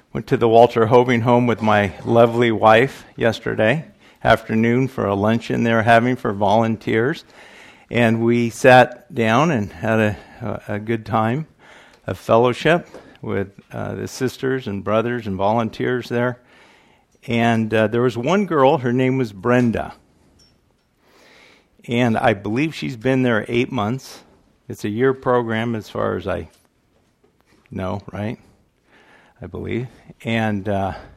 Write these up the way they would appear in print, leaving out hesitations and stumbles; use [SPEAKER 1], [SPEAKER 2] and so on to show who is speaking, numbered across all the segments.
[SPEAKER 1] Went to the Walter Hoving home with my lovely wife yesterday afternoon for a luncheon they were having for volunteers. And we sat down and had a good time of fellowship with the sisters and brothers and volunteers there. And there was one girl, her name was Brenda. And I believe she's been there 8 months. It's a year program as far as I know, right? I believe. And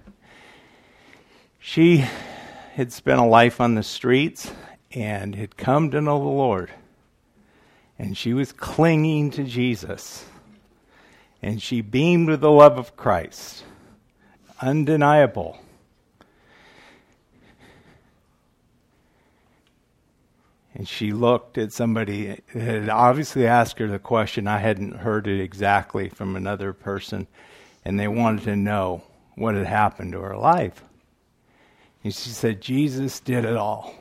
[SPEAKER 1] she had spent a life on the streets and had come to know the Lord. And she was clinging to Jesus. And she beamed with the love of Christ. Undeniable. And she looked at somebody that had obviously asked her the question. I hadn't heard it exactly from another person. And they wanted to know what had happened to her life. And she said, Jesus did it all.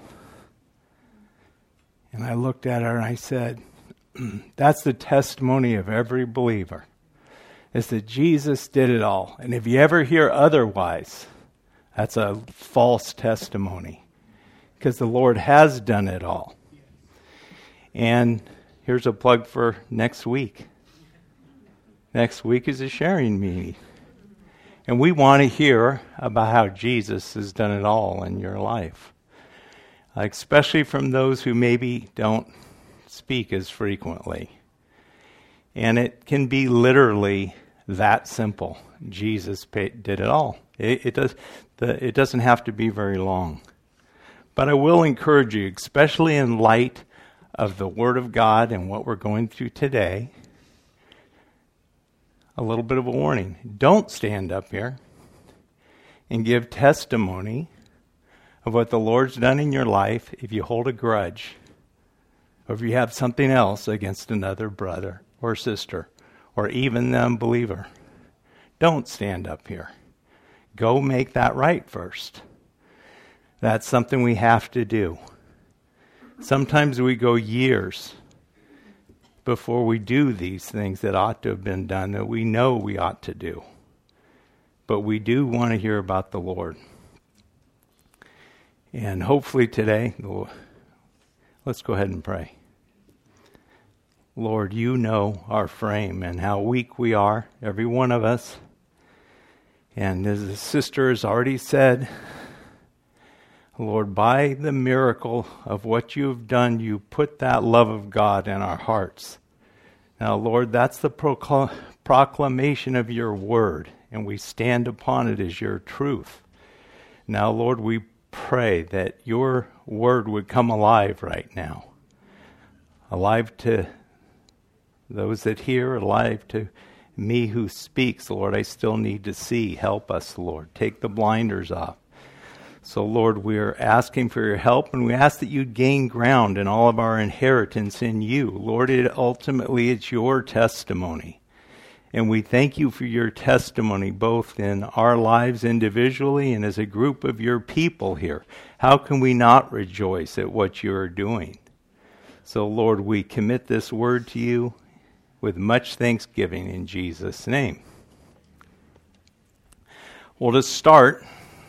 [SPEAKER 1] And I looked at her and I said, that's the testimony of every believer. Is that Jesus did it all. And if you ever hear otherwise, that's a false testimony. Because the Lord has done it all. And here's a plug for next week. Next week is a sharing meeting. And we want to hear about how Jesus has done it all in your life. Especially from those who maybe don't speak as frequently. And it can be literally that simple. Jesus did it all. It doesn't have to be very long. But I will encourage you, especially in light of the Word of God and what we're going through today, a little bit of a warning. Don't stand up here and give testimony of what the Lord's done in your life if you hold a grudge or if you have something else against another brother or sister or even the unbeliever. Don't stand up here. Go make that right first. That's something we have to do. Sometimes we go years before we do these things that ought to have been done, that we know we ought to do. But we do want to hear about the Lord. And hopefully today, let's go ahead and pray. Lord, you know our frame and how weak we are, every one of us. And as the sister has already said, Lord, by the miracle of what you've done, you put that love of God in our hearts. Now, Lord, that's the proclamation of your word, and we stand upon it as your truth. Now, Lord, we pray that your word would come alive right now. Alive to those that hear, alive to me who speaks. Lord, I still need to see. Help us, Lord. Take the blinders off. So, Lord, we're asking for your help, and we ask that you gain ground in all of our inheritance in you. Lord, ultimately it's your testimony. And we thank you for your testimony, both in our lives individually and as a group of your people here. How can we not rejoice at what you are doing? So, Lord, we commit this word to you with much thanksgiving in Jesus' name. Well, to start,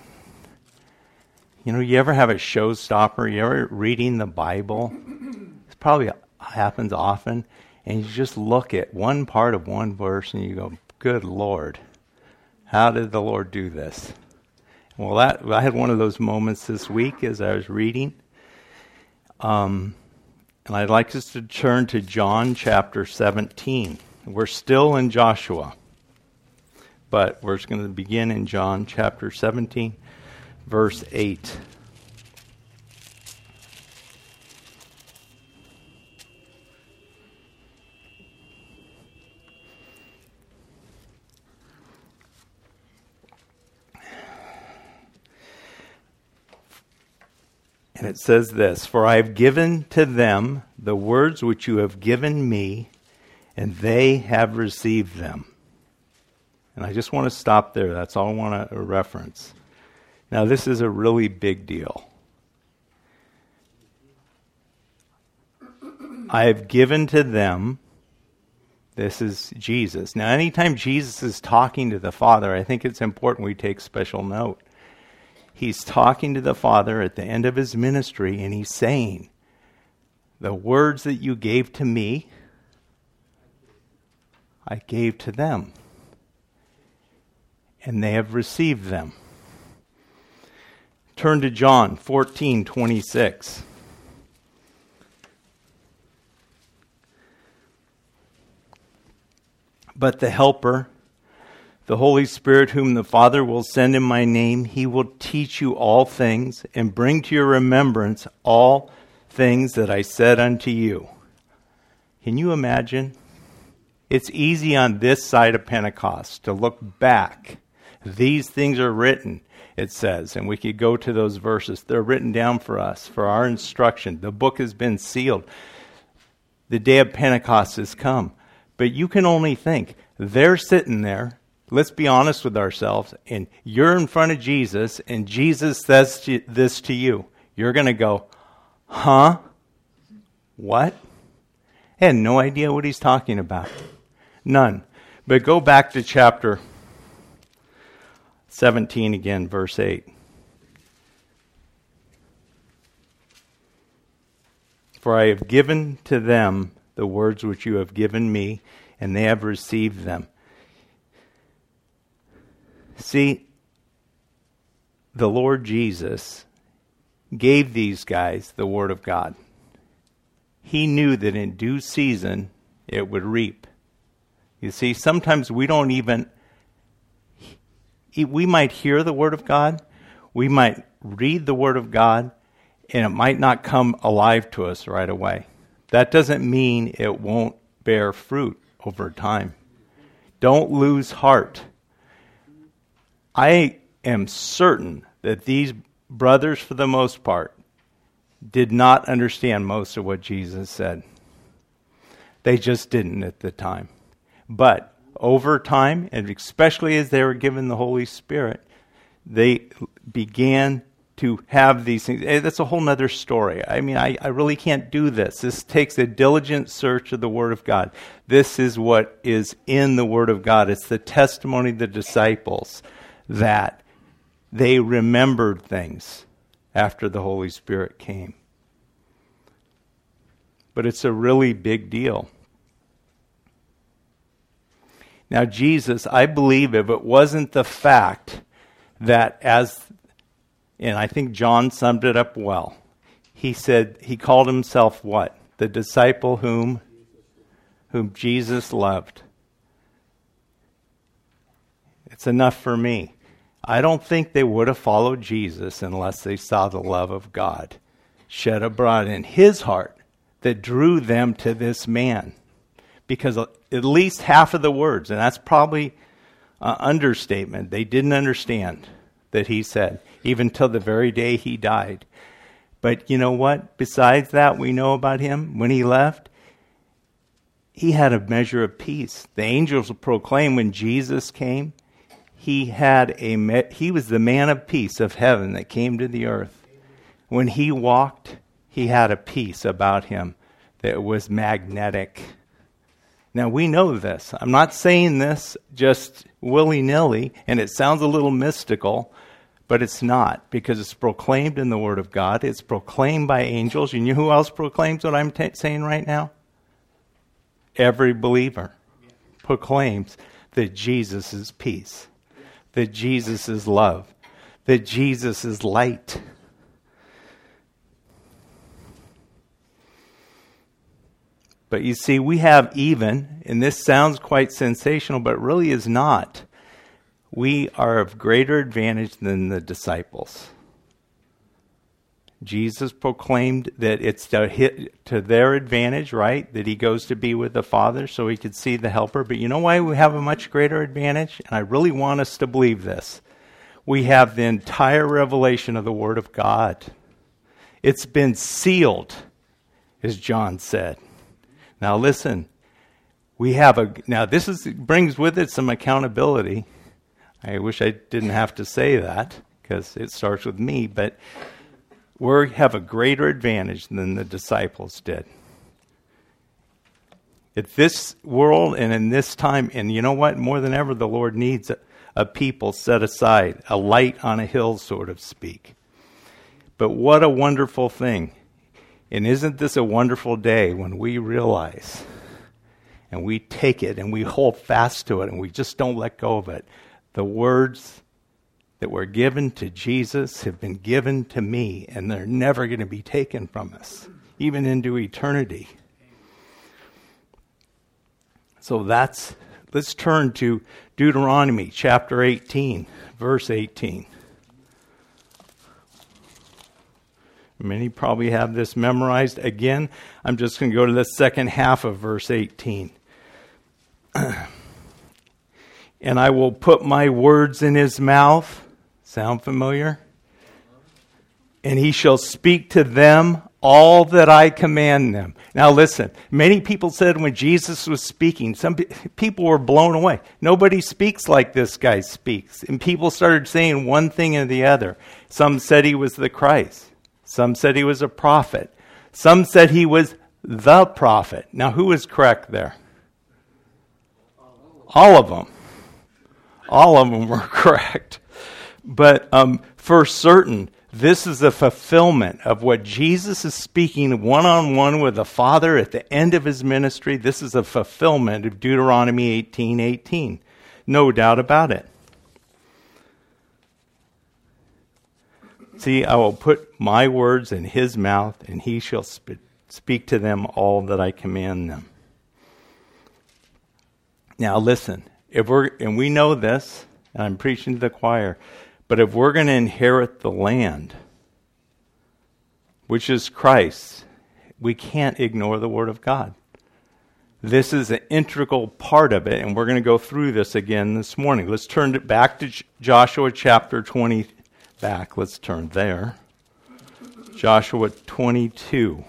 [SPEAKER 1] you ever have a showstopper? You ever reading the Bible? It probably happens often. And you just look at one part of one verse and you go, good Lord, how did the Lord do this? Well, I had one of those moments this week as I was reading. And I'd like us to turn to John chapter 17. We're still in Joshua, but we're just going to begin in John chapter 17. Verse 8. And it says this, for I have given to them the words which you have given me, and they have received them. And I just want to stop there. That's all I want to reference. Now, this is a really big deal. I have given to them This is Jesus. Now, anytime Jesus is talking to the Father, I think it's important we take special note. He's talking to the Father at the end of his ministry, and he's saying, the words that you gave to me, I gave to them, and they have received them. Turn to John 14:26. But the Helper, the Holy Spirit, whom the Father will send in my name, he will teach you all things and bring to your remembrance all things that I said unto you. Can you imagine? It's easy on this side of Pentecost to look back. These things are written, it says, and we could go to those verses. They're written down for us, for our instruction. The book has been sealed. The day of Pentecost has come. But you can only think, they're sitting there, let's be honest with ourselves, and you're in front of Jesus, and Jesus says this to you. You're going to go, huh? What? I had no idea what he's talking about. None. But go back to chapter 17 again, verse 8. For I have given to them the words which you have given me, and they have received them. See, the Lord Jesus gave these guys the Word of God. He knew that in due season it would reap. You see, sometimes we don't even, we might hear the Word of God, we might read the Word of God, and it might not come alive to us right away. That doesn't mean it won't bear fruit over time. Don't lose heart. I am certain that these brothers, for the most part, did not understand most of what Jesus said. They just didn't at the time. But over time, and especially as they were given the Holy Spirit, they began to have these things. That's a whole other story. I mean, I really can't do this. This takes a diligent search of the Word of God. This is what is in the Word of God. It's the testimony of the disciples that they remembered things after the Holy Spirit came. But it's a really big deal. Now, Jesus, I believe if it wasn't the fact that and I think John summed it up well. He said, he called himself what? The disciple whom Jesus loved. It's enough for me. I don't think they would have followed Jesus unless they saw the love of God shed abroad in his heart that drew them to this man. Because at least half of the words, and that's probably an understatement, they didn't understand that he said, even till the very day he died. But you know what? Besides that, we know about him, when he left, he had a measure of peace. The angels proclaimed when Jesus came, he was the man of peace of heaven that came to the earth. When he walked, he had a peace about him that was magnetic. Now, we know this. I'm not saying this just willy-nilly, and it sounds a little mystical, but it's not, because it's proclaimed in the Word of God. It's proclaimed by angels. You know who else proclaims what I'm saying right now? Every believer proclaims that Jesus is peace, that Jesus is love, that Jesus is light. But you see, we have even, and this sounds quite sensational, but really is not, we are of greater advantage than the disciples. Jesus proclaimed that it's to their advantage, right? That he goes to be with the Father so he could see the Helper. But you know why we have a much greater advantage? And I really want us to believe this. We have the entire revelation of the Word of God. It's been sealed, as John said. Now listen, this brings with it some accountability. I wish I didn't have to say that, because it starts with me, but we have a greater advantage than the disciples did. At this world and in this time, and you know what? More than ever, the Lord needs a people set aside, a light on a hill, so to speak. But what a wonderful thing. And isn't this a wonderful day when we realize and we take it and we hold fast to it and we just don't let go of it? The words that were given to Jesus have been given to me, and they're never going to be taken from us, even into eternity. So let's turn to Deuteronomy chapter 18, verse 18. Many probably have this memorized. Again, I'm just going to go to the second half of verse 18. And I will put my words in his mouth. Sound familiar? And he shall speak to them all that I command them. Now listen, many people said when Jesus was speaking, some people were blown away. Nobody speaks like this guy speaks. And people started saying one thing and the other. Some said he was the Christ. Some said he was a prophet. Some said he was the prophet. Now, who is correct there? All of them. All of them were correct. But for certain, this is a fulfillment of what Jesus is speaking one-on-one with the Father at the end of his ministry. This is a fulfillment of Deuteronomy 18:18. No doubt about it. See, I will put my words in his mouth, and he shall speak to them all that I command them. Now listen, and we know this, and I'm preaching to the choir, but if we're going to inherit the land, which is Christ, we can't ignore the Word of God. This is an integral part of it, and we're going to go through this again this morning. Let's turn it back to Joshua chapter 20. Let's turn there. Joshua 22.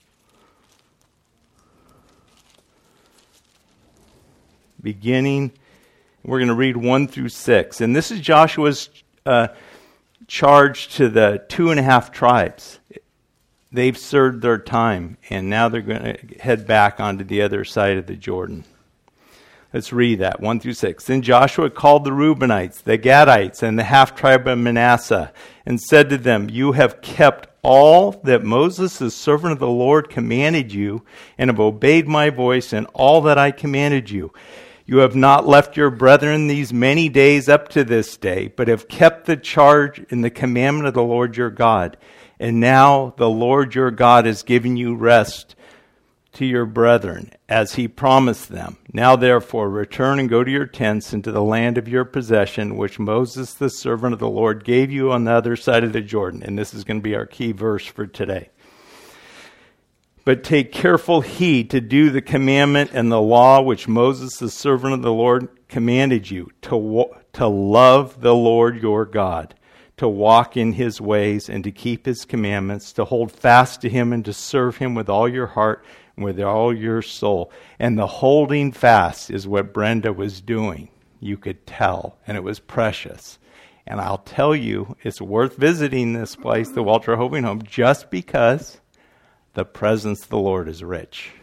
[SPEAKER 1] Beginning, we're going to read 1 through 6. And this is Joshua's charge to the 2.5 tribes. They've served their time, and now they're going to head back onto the other side of the Jordan. Let's read that, 1 through 6. Then Joshua called the Reubenites, the Gadites, and the half-tribe of Manasseh, and said to them, You have kept all that Moses, the servant of the Lord, commanded you, and have obeyed my voice in all that I commanded you. You have not left your brethren these many days up to this day, but have kept the charge and the commandment of the Lord your God. And now the Lord your God has given you rest to your brethren, as he promised them. Now therefore return and go to your tents into the land of your possession, which Moses the servant of the Lord gave you on the other side of the Jordan. And this is going to be our key verse for today. But take careful heed to do the commandment and the law which Moses the servant of the Lord commanded you, to love the Lord your God, to walk in his ways and to keep his commandments, to hold fast to him and to serve him with all your heart and with all your soul. And the holding fast is what Brenda was doing. You could tell, and it was precious. And I'll tell you, it's worth visiting this place, the Walter Hoving Home, just because the presence of the Lord is rich.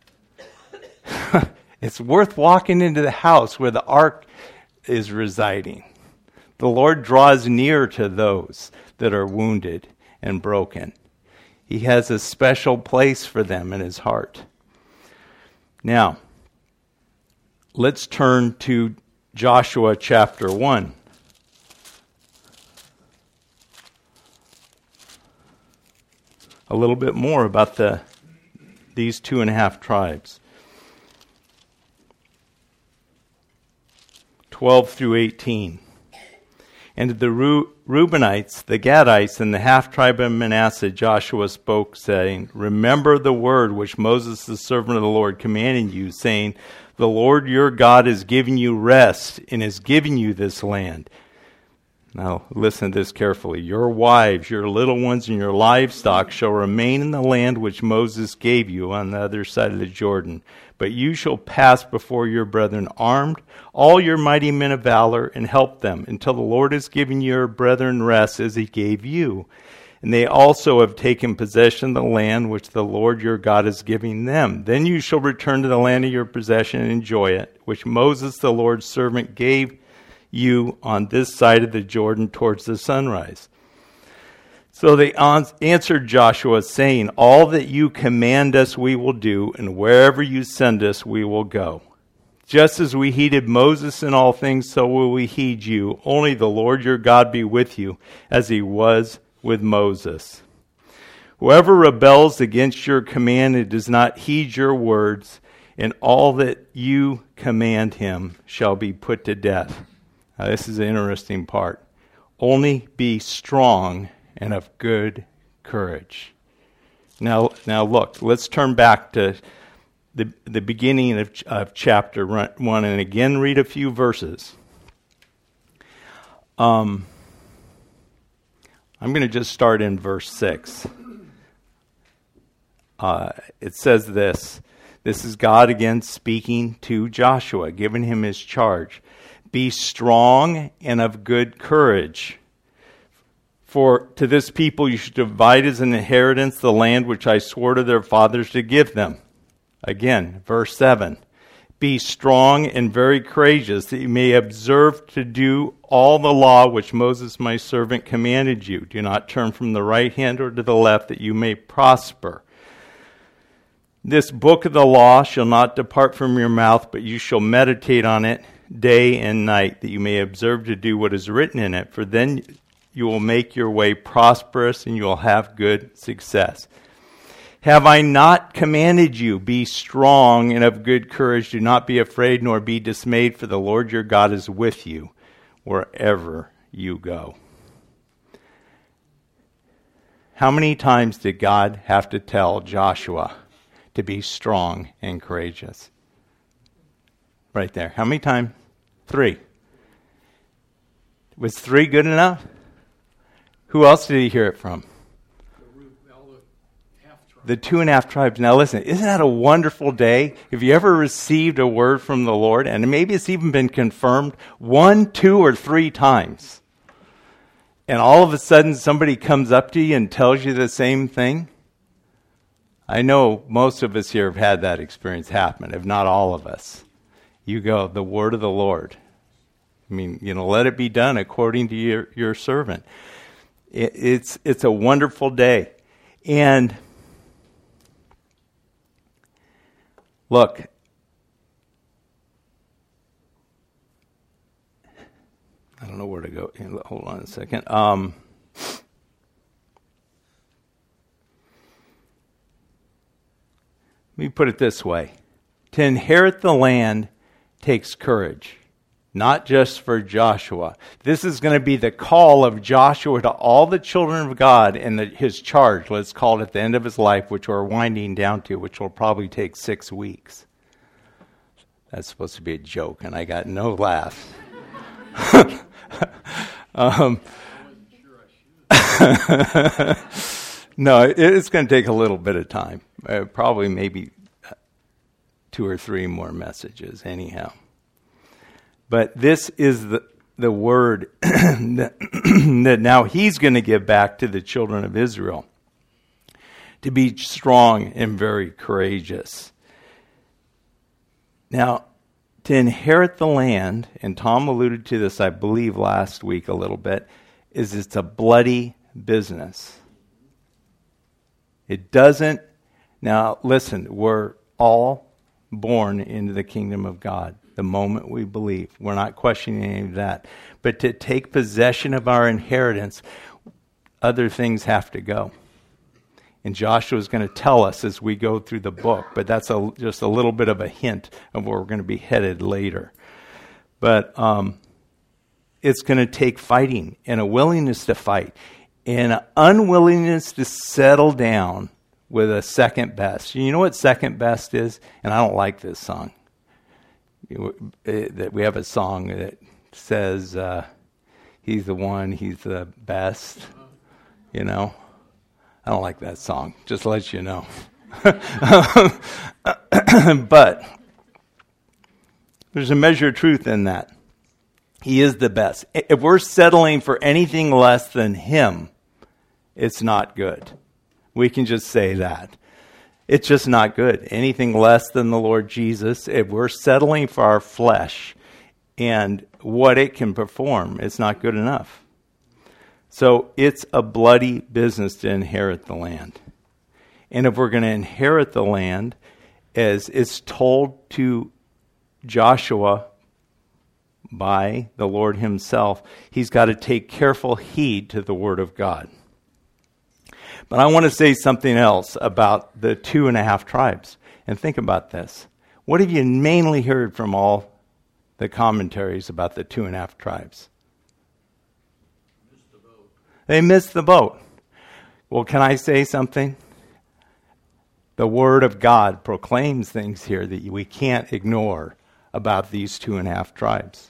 [SPEAKER 1] It's worth walking into the house where the ark is residing. The Lord draws near to those that are wounded and broken. He has a special place for them in his heart. Now, let's turn to Joshua chapter 1. A little bit more about these 2.5 tribes. 12 through 18. And to the Reubenites, the Gadites, and the half-tribe of Manasseh, Joshua spoke, saying, Remember the word which Moses, the servant of the Lord, commanded you, saying, The Lord your God is giving you rest and is giving you this land. Now, listen to this carefully. Your wives, your little ones, and your livestock shall remain in the land which Moses gave you on the other side of the Jordan. But you shall pass before your brethren armed, all your mighty men of valor, and help them, until the Lord has given your brethren rest as he gave you. And they also have taken possession of the land which the Lord your God is giving them. Then you shall return to the land of your possession and enjoy it, which Moses the Lord's servant gave you on this side of the Jordan towards the sunrise. So they answered Joshua, saying, all that you command us we will do, and wherever you send us we will go. Just as we heeded Moses in all things, so will we heed you. Only the Lord your God be with you, as he was with Moses. Whoever rebels against your command and does not heed your words, and all that you command him shall be put to death. Now, this is an interesting part. Only be strong and of good courage. Now look, let's turn back to the beginning of chapter 1 and again read a few verses. I'm going to just start in verse 6. It says this. This is God again speaking to Joshua, giving him his charge. Be strong and of good courage. For to this people you should divide as an inheritance the land which I swore to their fathers to give them. Again, verse 7. Be strong and very courageous, that you may observe to do all the law which Moses my servant commanded you. Do not turn from the right hand or to the left, that you may prosper. This book of the law shall not depart from your mouth, but you shall meditate on it day and night, that you may observe to do what is written in it. For then you will make your way prosperous, and you will have good success. Have I not commanded you, be strong and of good courage, do not be afraid nor be dismayed, for the Lord your God is with you wherever you go. How many times did God have to tell Joshua to be strong and courageous? Right there. How many times? 3. Was 3 good enough? Who else did he hear it from? The 2.5 tribes. Now listen, isn't that a wonderful day? Have you ever received a word from the Lord, and maybe it's even been confirmed 1, 2, or 3 times, and all of a sudden somebody comes up to you and tells you the same thing? I know most of us here have had that experience happen, if not all of us. You go, the word of the Lord. I mean, let it be done according to your servant. It's a wonderful day. And look, I don't know where to go. Hold on a second. Let me put it this way. To inherit the land takes courage, not just for Joshua. This is going to be the call of Joshua to all the children of God and his charge, let's call it, at the end of his life, which we're winding down to, which will probably take 6 weeks. That's supposed to be a joke, and I got no laugh. No, it's going to take a little bit of time. Probably maybe 2 or 3 more messages anyhow. But this is the word that now he's going to give back to the children of Israel. To be strong and very courageous. Now, to inherit the land, and Tom alluded to this, I believe, last week a little bit, is it's a bloody business. It doesn't... Now, listen, we're all born into the kingdom of God the moment we believe. We're not questioning any of that. But to take possession of our inheritance, other things have to go. And Joshua is going to tell us as we go through the book, but that's just a little bit of a hint of where we're going to be headed later. But it's going to take fighting and a willingness to fight and an unwillingness to settle down with a second best. You know what second best is? And I don't like this song. That we have a song that says, he's the one, he's the best, I don't like that song, just to let you know. But there's a measure of truth in that. He is the best. If we're settling for anything less than him, it's not good. We can just say that. It's just not good. Anything less than the Lord Jesus, if we're settling for our flesh and what it can perform, it's not good enough. So it's a bloody business to inherit the land. And if we're going to inherit the land, as it's told to Joshua by the Lord himself, he's got to take careful heed to the word of God. But I want to say something else about the 2.5 tribes. And think about this. What have you mainly heard from all the commentaries about the 2.5 tribes? They missed the boat. Well, can I say something? The Word of God proclaims things here that we can't ignore about these 2.5 tribes.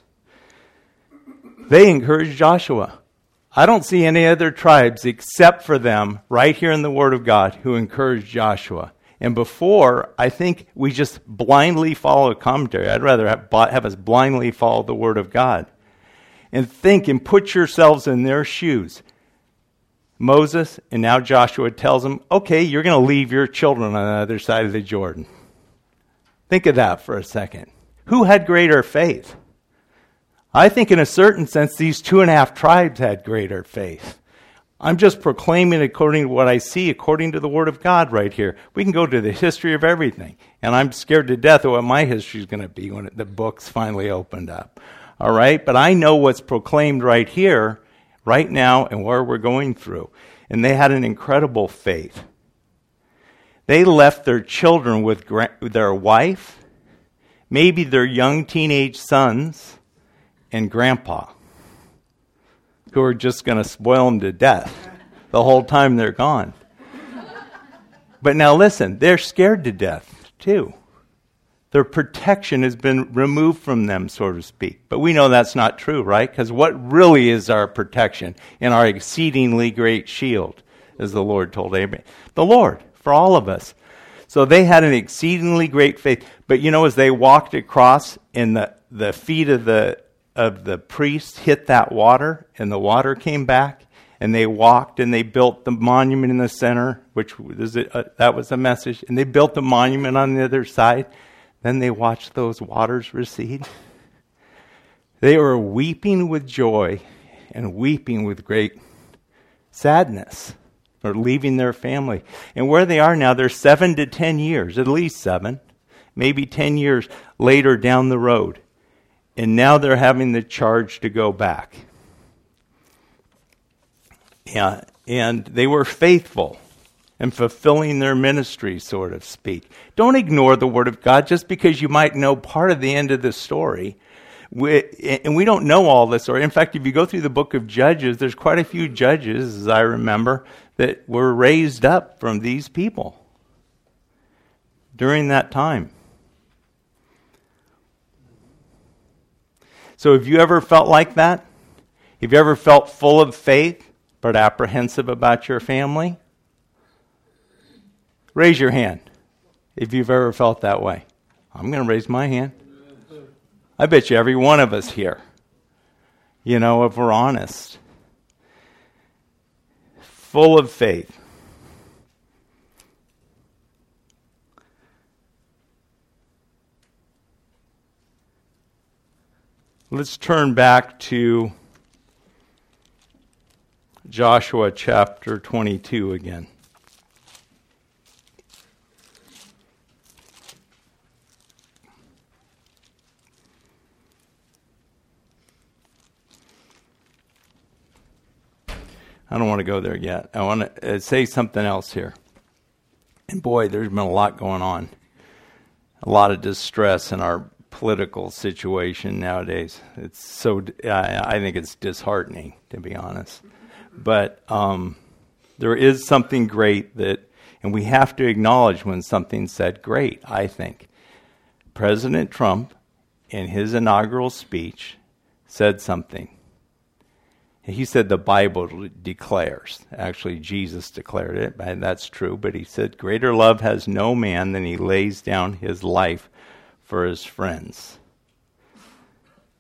[SPEAKER 1] They encouraged Joshua. I don't see any other tribes except for them right here in the Word of God who encouraged Joshua. And before, I think we just blindly follow a commentary. I'd rather have us blindly follow the Word of God. And think and put yourselves in their shoes. Moses and now Joshua tells them, okay, you're going to leave your children on the other side of the Jordan. Think of that for a second. Who had greater faith? I think in a certain sense, these 2.5 tribes had greater faith. I'm just proclaiming according to what I see, according to the Word of God right here. We can go to the history of everything. And I'm scared to death of what my history is going to be when the book's finally opened up. All right? But I know what's proclaimed right here, right now, and where we're going through. And they had an incredible faith. They left their children with their wife, maybe their young teenage sons, and grandpa, who are just going to spoil them to death the whole time they're gone. But now listen, they're scared to death too. Their protection has been removed from them, so to speak. But we know that's not true, right? Because what really is our protection and our exceedingly great shield, as the Lord told Abraham? The Lord, for all of us. So they had an exceedingly great faith. But you know, as they walked across and the feet of the priest hit that water, and the water came back, and they walked and they built the monument in the center, which was that was a message, and they built the monument on the other side. Then they watched those waters recede. They were weeping with joy and weeping with great sadness for leaving their family. And where they are now, they're 7 to 10 years, at least 7, maybe 10 years later down the road. And now they're having the charge to go back. Yeah, and they were faithful and fulfilling their ministry, so to speak. Don't ignore the Word of God just because you might know part of the end of the story. And we don't know all this story. In fact, if you go through the book of Judges, there's quite a few judges, as I remember, that were raised up from these people during that time. So have you ever felt like that? Have you ever felt full of faith but apprehensive about your family? Raise your hand if you've ever felt that way. I'm going to raise my hand. I bet you every one of us here, you know, if we're honest, full of faith. Let's turn back to Joshua chapter 22 again. I don't want to go there yet. I want to say something else here. And boy, there's been a lot going on. A lot of distress in our political situation nowadays. It's so, I think it's disheartening, to be honest. But there is something great that, and we have to acknowledge when something's said great, I think. President Trump, in his inaugural speech, said something. He said the Bible declares. Actually, Jesus declared it, and that's true. But he said, greater love has no man than he lays down his life for his friends.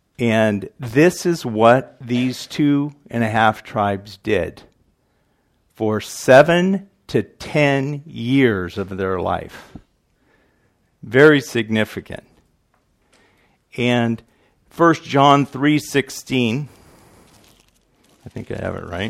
[SPEAKER 1] And this is what these 2.5 tribes did for 7 to 10 years of their life. Very significant. And 1 John 3:16, I think I have it right.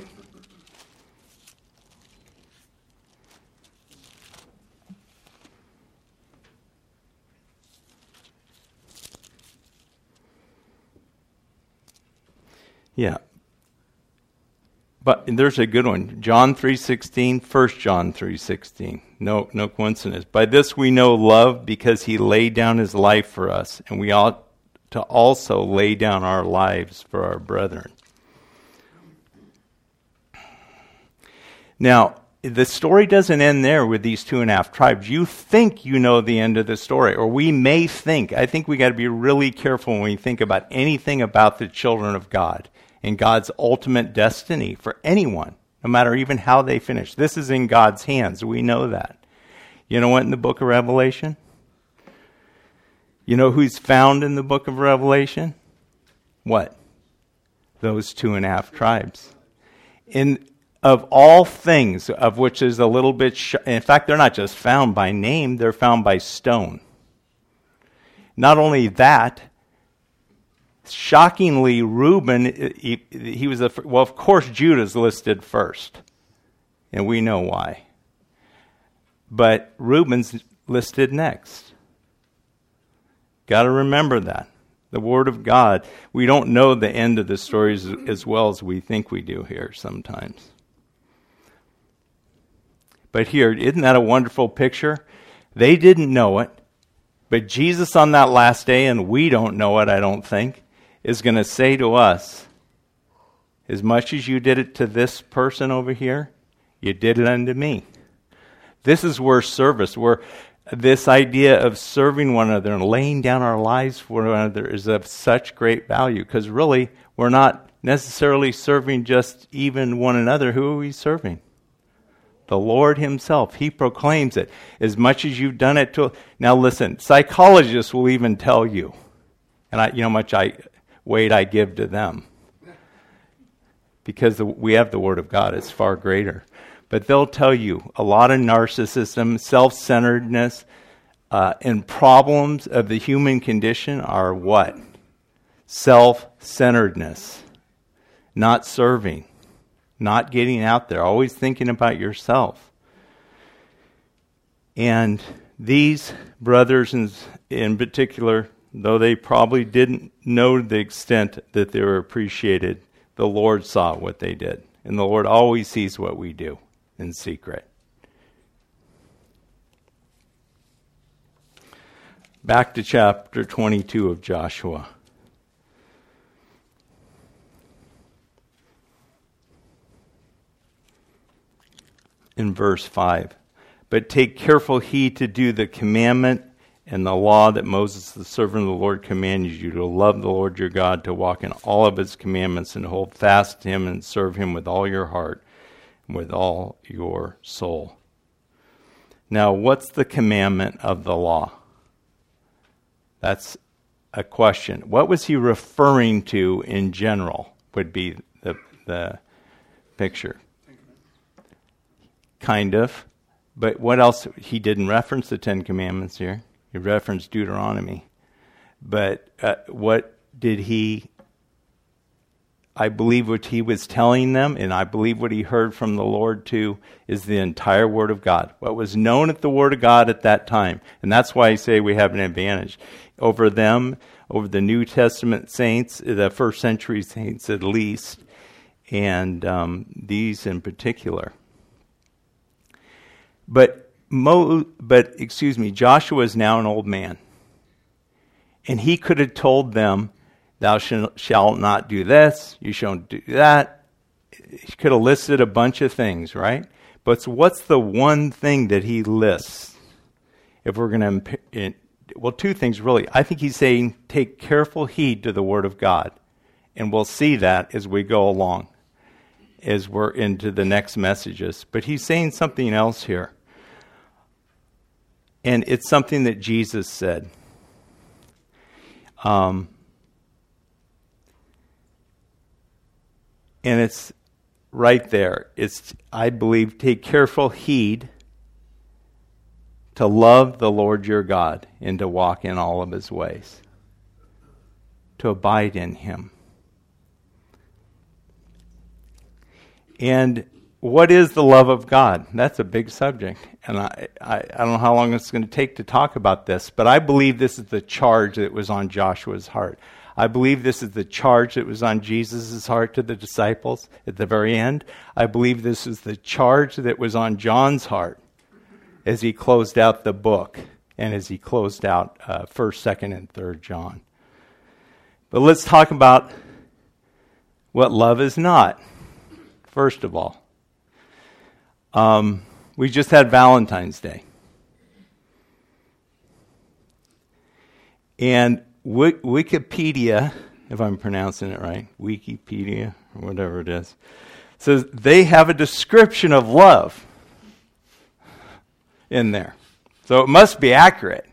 [SPEAKER 1] Yeah. But there's a good one. John 3:16, 1 John 3:16. No coincidence. By this we know love, because he laid down his life for us, and we ought to also lay down our lives for our brethren. Now, the story doesn't end there with these 2.5 tribes. You think you know the end of the story, or we may think. I think we got to be really careful when we think about anything about the children of God and God's ultimate destiny for anyone, no matter even how they finish. This is in God's hands. We know that. You know what in the book of Revelation? You know who's found in the book of Revelation? What? Those 2.5 tribes. Of all things, of which is a little bit... in fact, they're not just found by name, they're found by stone. Not only that, shockingly, Reuben, he was well, of course, Judah's listed first, and we know why. But Reuben's listed next. Got to remember that. The Word of God, we don't know the end of the stories as well as we think we do here sometimes. But here, isn't that a wonderful picture? They didn't know it, but Jesus on that last day, and we don't know it, I don't think, is going to say to us, as much as you did it to this person over here, you did it unto me. This is where service, where this idea of serving one another and laying down our lives for one another is of such great value, because really, we're not necessarily serving just even one another. Who are we serving? The Lord himself. He proclaims it. As much as you've done it to... Now listen, psychologists will even tell you, and you know how much weight I give to them, because we have the Word of God. It's far greater. But they'll tell you a lot of narcissism, self-centeredness, and problems of the human condition are what? Self-centeredness. Not serving. Not getting out there. Always thinking about yourself. And these brothers in particular, though they probably didn't know the extent that they were appreciated, the Lord saw what they did. And the Lord always sees what we do in secret. Back to chapter 22 of Joshua. In verse 5. But take careful heed to do the commandment and the law that Moses, the servant of the Lord, commanded you, to love the Lord your God, to walk in all of his commandments, and hold fast to him and serve him with all your heart and with all your soul. Now, what's the commandment of the law? That's a question. What was he referring to in general would be the picture. Kind of. But what else? He didn't reference the 10 Commandments here. He referenced Deuteronomy. But what did he... I believe what he was telling them, and I believe what he heard from the Lord too, is the entire Word of God. What was known at the Word of God at that time. And that's why I say we have an advantage over them, over the New Testament saints, the first century saints at least, and these in particular. But Joshua is now an old man. And he could have told them, thou shalt not do this, you shalt do that. He could have listed a bunch of things, right? But what's the one thing that he lists? If we're going to... Well, two things really. I think he's saying, take careful heed to the Word of God. And we'll see that as we go along, as we're into the next messages. But he's saying something else here. And it's something that Jesus said. And it's right there. It's, I believe, take careful heed to love the Lord your God and to walk in all of his ways, to abide in him. And what is the love of God? That's a big subject. And I don't know how long it's going to take to talk about this, but I believe this is the charge that was on Joshua's heart. I believe this is the charge that was on Jesus' heart to the disciples at the very end. I believe this is the charge that was on John's heart as he closed out the book and as he closed out 1st, 2nd, and 3rd John. But let's talk about what love is not, first of all. We just had Valentine's Day. And Wikipedia, if I'm pronouncing it right, Wikipedia, or whatever it is, says they have a description of love in there. So it must be accurate.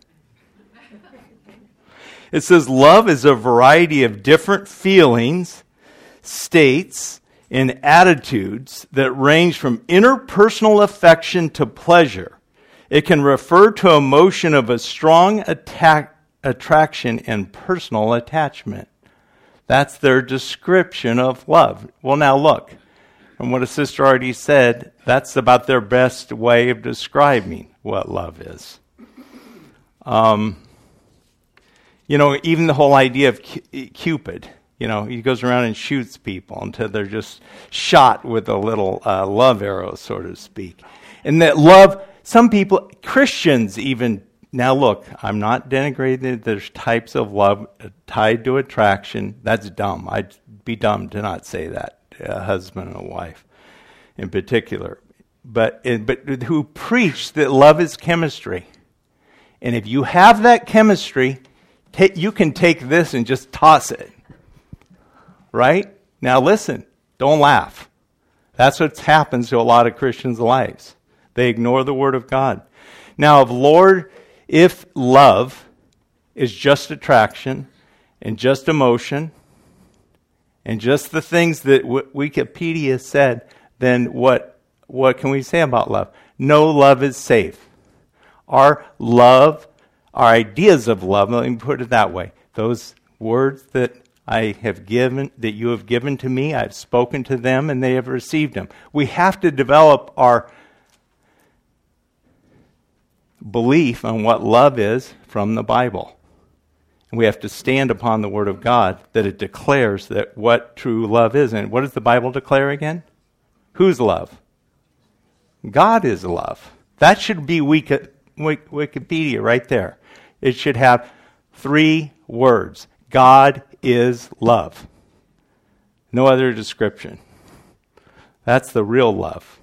[SPEAKER 1] It says love is a variety of different feelings, states, and attitudes that range from interpersonal affection to pleasure. It can refer to emotion of a strong attraction and personal attachment. That's their description of love. Well, now look, from what a sister already said, that's about their best way of describing what love is. Even the whole idea of Cupid. He goes around and shoots people until they're just shot with a little love arrow, so to speak. And that love, some people, Christians even, now look, I'm not denigrating that there's types of love tied to attraction. That's dumb. I'd be dumb to not say that, a husband and a wife in particular. But who preach that love is chemistry. And if you have that chemistry, you can take this and just toss it. Right? Now listen, don't laugh. That's what happens to a lot of Christians' lives. They ignore the Word of God. Now, if love is just attraction and just emotion and just the things that Wikipedia said, then what can we say about love? No love is safe. Our ideas of love, let me put it that way, those words that you have given to me, I've spoken to them, and they have received them. We have to develop our belief on what love is from the Bible. And we have to stand upon the Word of God that it declares that what true love is. And what does the Bible declare again? Whose love? God is love. That should be Wikipedia right there. It should have 3 words. God is love. No other description. That's the real love.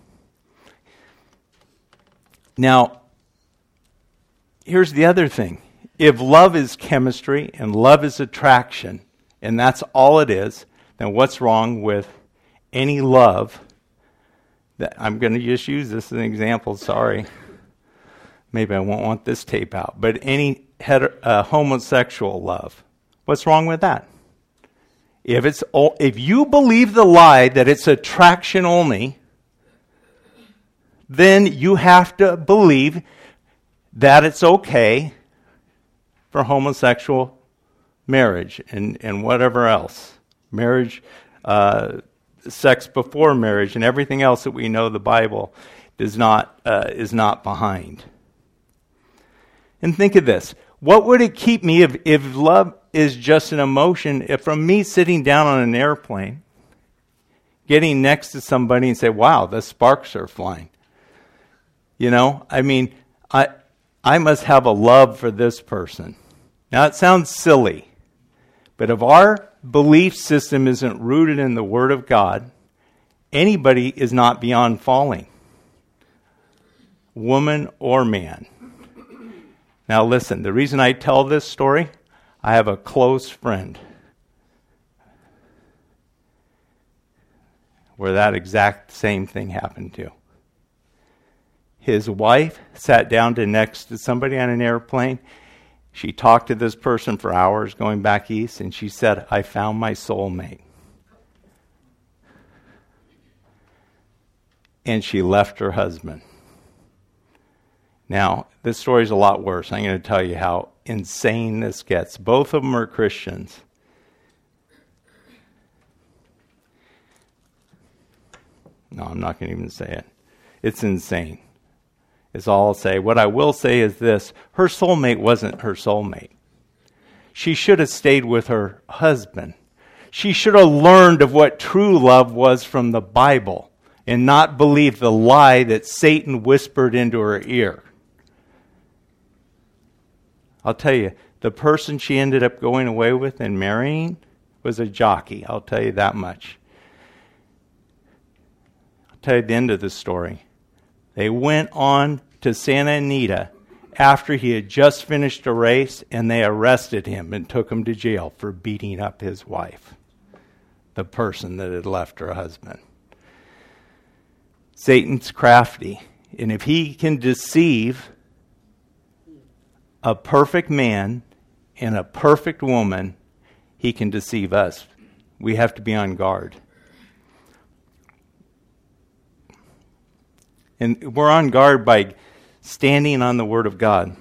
[SPEAKER 1] Now, here's the other thing. If love is chemistry and love is attraction, and that's all it is, then what's wrong with any love that I'm going to just use this as an example, sorry. Maybe I won't want this tape out, but any homosexual love. What's wrong with that? If you believe the lie that it's attraction only, then you have to believe that it's okay for homosexual marriage and whatever else. Marriage, sex before marriage, and everything else that we know the Bible is not behind. And think of this. What would it keep me if love is just an emotion, if from me sitting down on an airplane, getting next to somebody and say, wow, the sparks are flying. I must have a love for this person. Now it sounds silly, but if our belief system isn't rooted in the Word of God, anybody is not beyond falling. Woman or man. Now listen, the reason I tell this story, I have a close friend where that exact same thing happened to. His wife sat down next to somebody on an airplane. She talked to this person for hours going back east, and she said, I found my soulmate. and she left her husband. Now, this story is a lot worse. I'm going to tell you how insane this gets. Both of them are Christians. No, I'm not going to even say it. It's insane. It's all I'll say. What I will say is this. Her soulmate wasn't her soulmate. She should have stayed with her husband. She should have learned of what true love was from the Bible and not believed the lie that Satan whispered into her ear. I'll tell you, the person she ended up going away with and marrying was a jockey. I'll tell you that much. I'll tell you the end of the story. They went on to Santa Anita after he had just finished a race, and they arrested him and took him to jail for beating up his wife, the person that had left her husband. Satan's crafty, and if he can deceive a perfect man and a perfect woman, he can deceive us. We have to be on guard. And we're on guard by standing on the Word of God.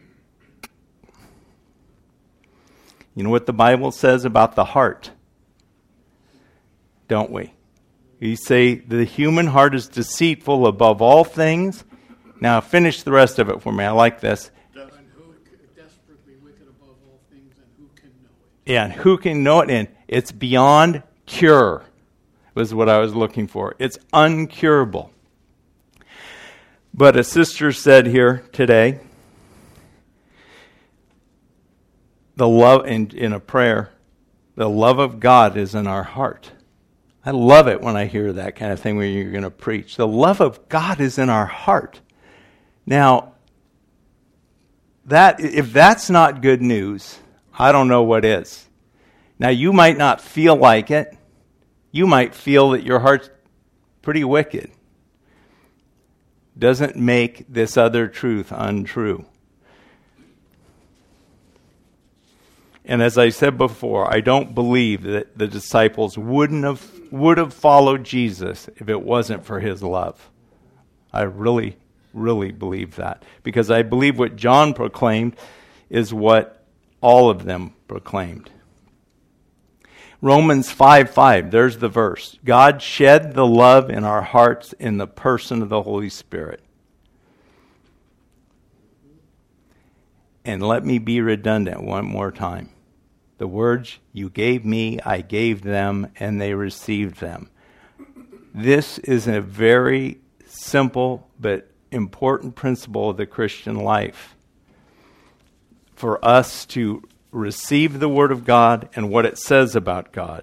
[SPEAKER 1] You know what the Bible says about the heart, don't we? We say the human heart is deceitful above all things. Now finish the rest of it for me. I like this.
[SPEAKER 2] And who desperately wicked above all things, and who can know it?
[SPEAKER 1] Yeah, and who can know it? And it's beyond cure, was what I was looking for. It's uncurable. But a sister said here today, the love, in a prayer, the love of God is in our heart. I love it when I hear that kind of thing when you're going to preach. The love of God is in our heart. Now, if that's not good news, I don't know what is. Now, you might not feel like it. You might feel that your heart's pretty wicked. Doesn't make this other truth untrue. And as I said before, I don't believe that the disciples would have followed Jesus if it wasn't for his love. I really, really believe that. Because I believe what John proclaimed is what all of them proclaimed. Romans 5:5, there's the verse. God shed the love in our hearts in the person of the Holy Spirit. And let me be redundant one more time. The words you gave me, I gave them, and they received them. This is a very simple but important principle of the Christian life. For us to receive the Word of God and what it says about God.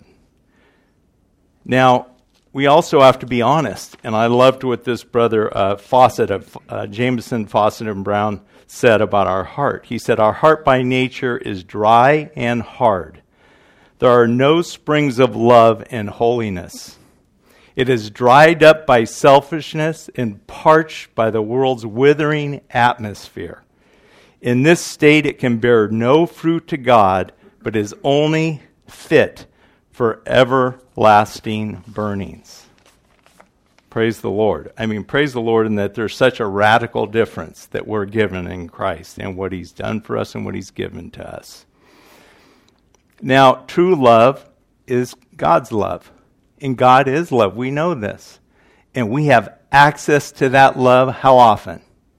[SPEAKER 1] Now, we also have to be honest, and I loved what this brother Jameson, Fawcett, and Brown said about our heart. He said, our heart by nature is dry and hard. There are no springs of love and holiness. It is dried up by selfishness and parched by the world's withering atmosphere. In this state, it can bear no fruit to God, but is only fit for everlasting burnings. Praise the Lord. I mean, praise the Lord in that there's such a radical difference that we're given in Christ and what he's done for us and what he's given to us. Now, true love is God's love. And God is love. We know this. And we have access to that love how often?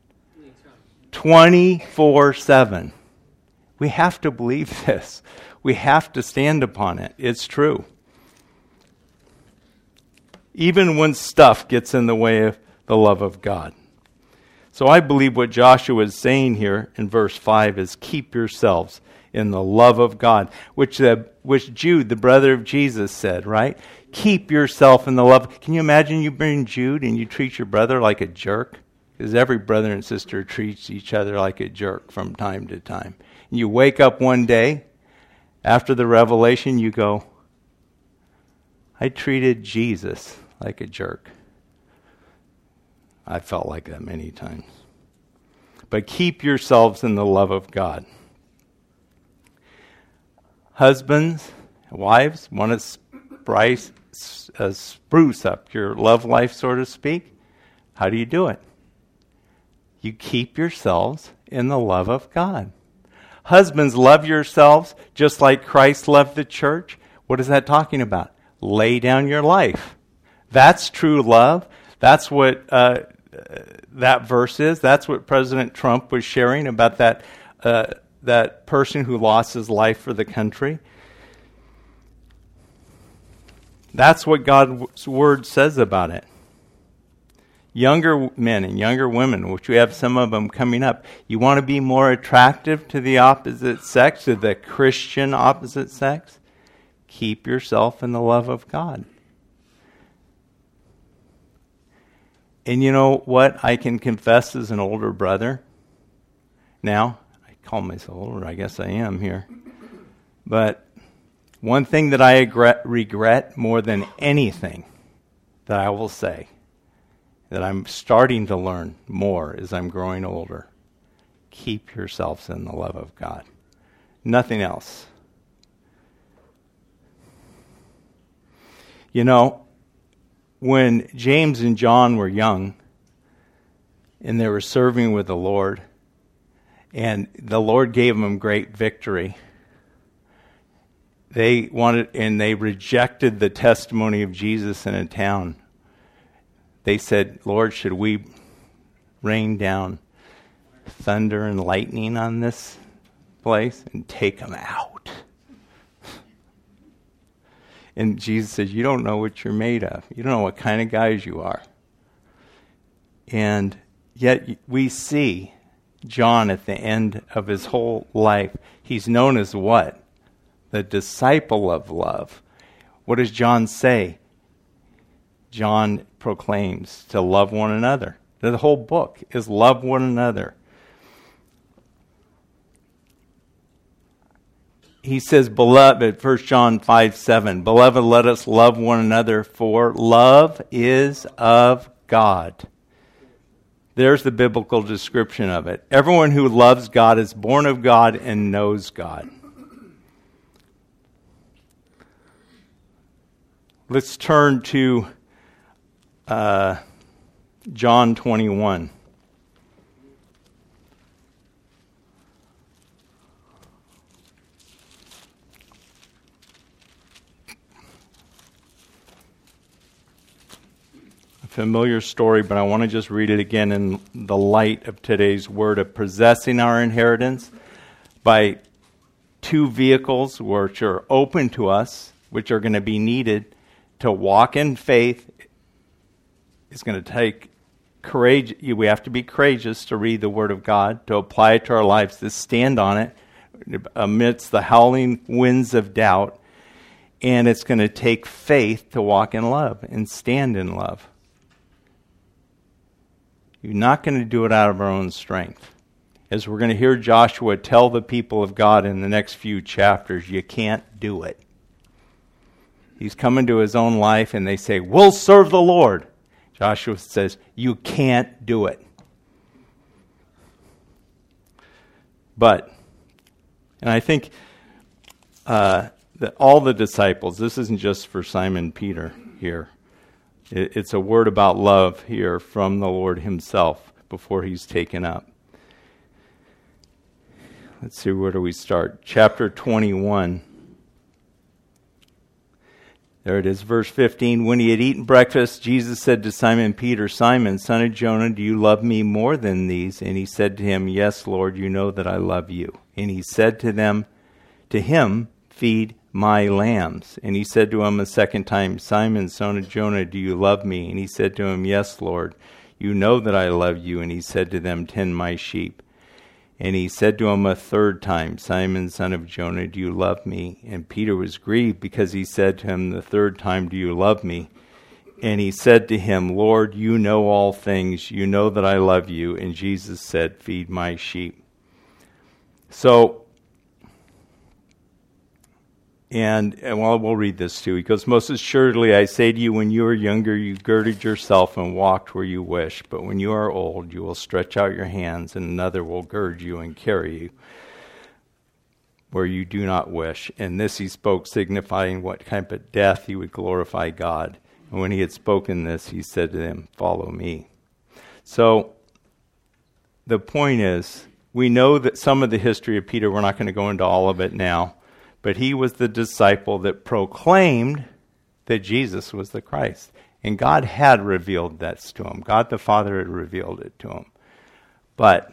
[SPEAKER 1] 24/7. We have to believe this. We have to stand upon it. It's true. Even when stuff gets in the way of the love of God. So I believe what Joshua is saying here in verse 5 is keep yourselves in the love of God, which Jude, the brother of Jesus, said, right? Keep yourself in the love. Can you imagine you bring Jude and you treat your brother like a jerk? Because every brother and sister treats each other like a jerk from time to time. And you wake up one day, after the revelation, you go, I treated Jesus like a jerk. I felt like that many times. But keep yourselves in the love of God. Husbands, wives, want to spruce up your love life, so to speak? How do you do it? You keep yourselves in the love of God. Husbands, love yourselves just like Christ loved the church. What is that talking about? Lay down your life. That's true love. That's what that verse is. That's what President Trump was sharing about that person who lost his life for the country. That's what God's word says about it. Younger men and younger women, which we have some of them coming up, you want to be more attractive to the opposite sex, to the Christian opposite sex? Keep yourself in the love of God. And you know what I can confess as an older brother? Now, I call myself older, I guess I am here. But one thing that I regret more than anything that I will say, that I'm starting to learn more as I'm growing older, keep yourselves in the love of God. Nothing else. You know, when James and John were young and they were serving with the Lord, and the Lord gave them great victory, they rejected the testimony of Jesus in a town. They said, Lord, should we rain down thunder and lightning on this place and take them out? And Jesus says, you don't know what you're made of. You don't know what kind of guys you are. And yet we see John at the end of his whole life. He's known as what? The disciple of love. What does John say? John proclaims to love one another. The whole book is love one another. He says, beloved, 1 John 5:7, beloved, let us love one another, for love is of God. There's the biblical description of it. Everyone who loves God is born of God and knows God. Let's turn to John 21. A familiar story, but I want to just read it again in the light of today's word of possessing our inheritance by two vehicles which are open to us, which are going to be needed to walk in faith. It's going to take courage. We have to be courageous to read the Word of God, to apply it to our lives, to stand on it amidst the howling winds of doubt. And it's going to take faith to walk in love and stand in love. You're not going to do it out of our own strength. As we're going to hear Joshua tell the people of God in the next few chapters, you can't do it. He's coming to his own life and they say, we'll serve the Lord. Joshua says, you can't do it. But, and I think that all the disciples, this isn't just for Simon Peter here. It's a word about love here from the Lord himself before he's taken up. Let's see, where do we start? Chapter 21. There it is, verse 15. When he had eaten breakfast, Jesus said to Simon Peter, Simon, son of Jonah, do you love me more than these? And he said to him, yes, Lord, you know that I love you. And he said to him, feed my lambs. And he said to him a second time, Simon, son of Jonah, do you love me? And he said to him, yes, Lord, you know that I love you. And he said to them, tend my sheep. And he said to him a third time, Simon, son of Jonah, do you love me? And Peter was grieved because he said to him the third time, do you love me? And he said to him, Lord, you know all things. You know that I love you. And Jesus said, feed my sheep. So, and well, we'll read this too. He goes, most assuredly, I say to you, when you were younger, you girded yourself and walked where you wish. But when you are old, you will stretch out your hands, and another will gird you and carry you where you do not wish. And this he spoke, signifying what kind of death he would glorify God. And when he had spoken this, he said to them, follow me. So the point is, we know that some of the history of Peter, we're not going to go into all of it now, but he was the disciple that proclaimed that Jesus was the Christ. And God had revealed that to him. God the Father had revealed it to him. But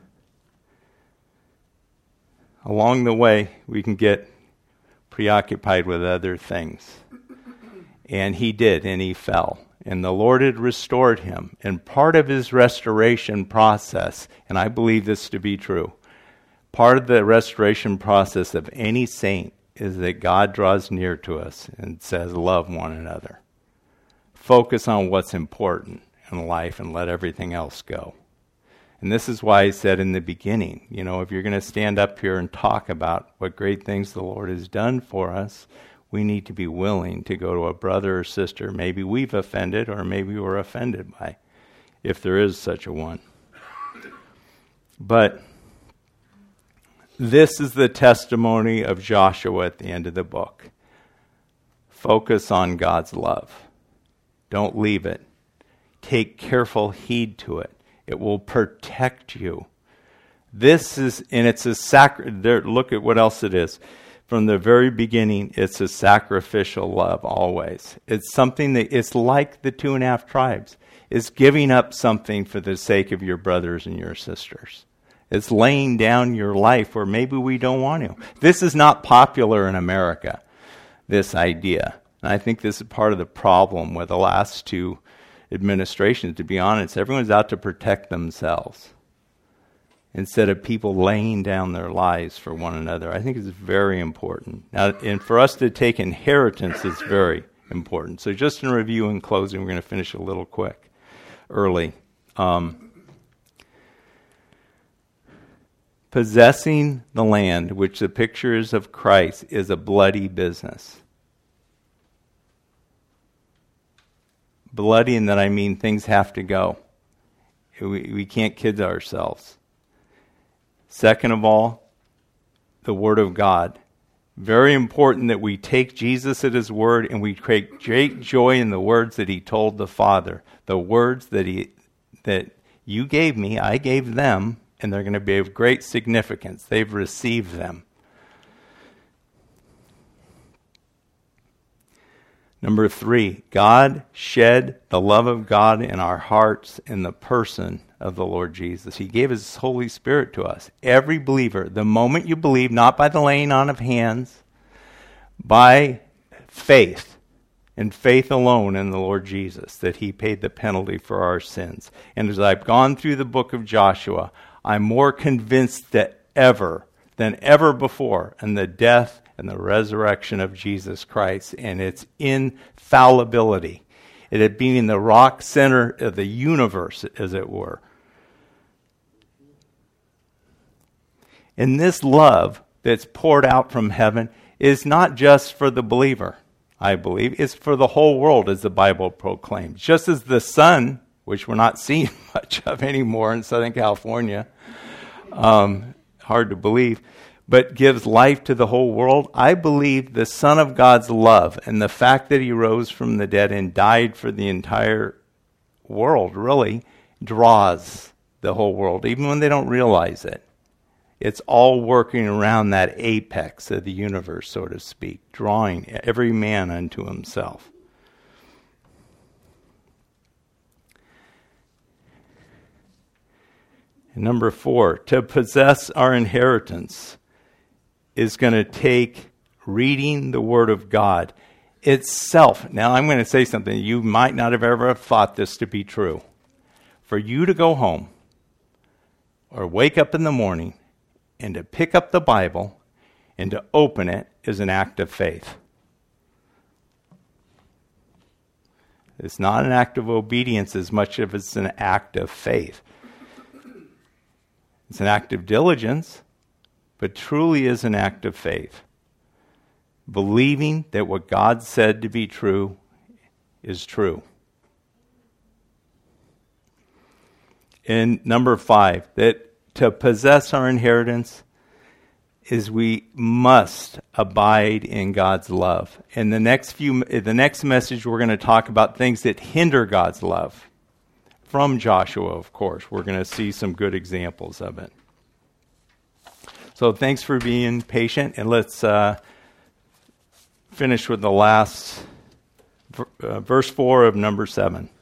[SPEAKER 1] along the way, we can get preoccupied with other things. And he did, and he fell. And the Lord had restored him. And part of his restoration process, and I believe this to be true, part of the restoration process of any saint is that God draws near to us and says, love one another. Focus on what's important in life and let everything else go. And this is why I said in the beginning, if you're going to stand up here and talk about what great things the Lord has done for us, we need to be willing to go to a brother or sister maybe we've offended or maybe we're offended by, if there is such a one. But this is the testimony of Joshua at the end of the book. Focus on God's love. Don't leave it. Take careful heed to it. It will protect you. This is, and it's a look at what else it is. From the very beginning, it's a sacrificial love always. It's something that, it's like the 2.5 tribes. It's giving up something for the sake of your brothers and your sisters. It's laying down your life where maybe we don't want to. This is not popular in America, this idea. And I think this is part of the problem with the last 2 administrations, to be honest. Everyone's out to protect themselves instead of people laying down their lives for one another. I think it's very important. Now, and for us to take inheritance is very important. So just in review and closing, we're going to finish a little early. Possessing the land, which the picture is of Christ, is a bloody business. Bloody in that I mean things have to go. We can't kid ourselves. Second of all, the Word of God. Very important that we take Jesus at His word and we take great joy in the words that He told the Father. The words that you gave me, I gave them, and they're going to be of great significance. They've received them. Number 3, God shed the love of God in our hearts in the person of the Lord Jesus. He gave His Holy Spirit to us. Every believer, the moment you believe, not by the laying on of hands, by faith, and faith alone in the Lord Jesus, that He paid the penalty for our sins. And as I've gone through the book of Joshua, I'm more convinced than ever before in the death and the resurrection of Jesus Christ and its infallibility. It had been in the rock center of the universe, as it were. And this love that's poured out from heaven is not just for the believer, I believe. It's for the whole world, as the Bible proclaims. Just as the sun, which we're not seeing much of anymore in Southern California, hard to believe, but gives life to the whole world. I believe the Son of God's love and the fact that He rose from the dead and died for the entire world really draws the whole world, even when they don't realize it. It's all working around that apex of the universe, so to speak, drawing every man unto himself. And number 4, to possess our inheritance is going to take reading the Word of God itself. Now, I'm going to say something. You might not have ever thought this to be true. For you to go home or wake up in the morning and to pick up the Bible and to open it is an act of faith. It's not an act of obedience as much as it's an act of faith. It's an act of diligence, but truly is an act of faith. Believing that what God said to be true is true. And number 5, that to possess our inheritance is we must abide in God's love. In the next message, we're going to talk about things that hinder God's love. from Joshua, of course. We're going to see some good examples of it. So thanks for being patient, and let's finish with the last verse 4 of number 7.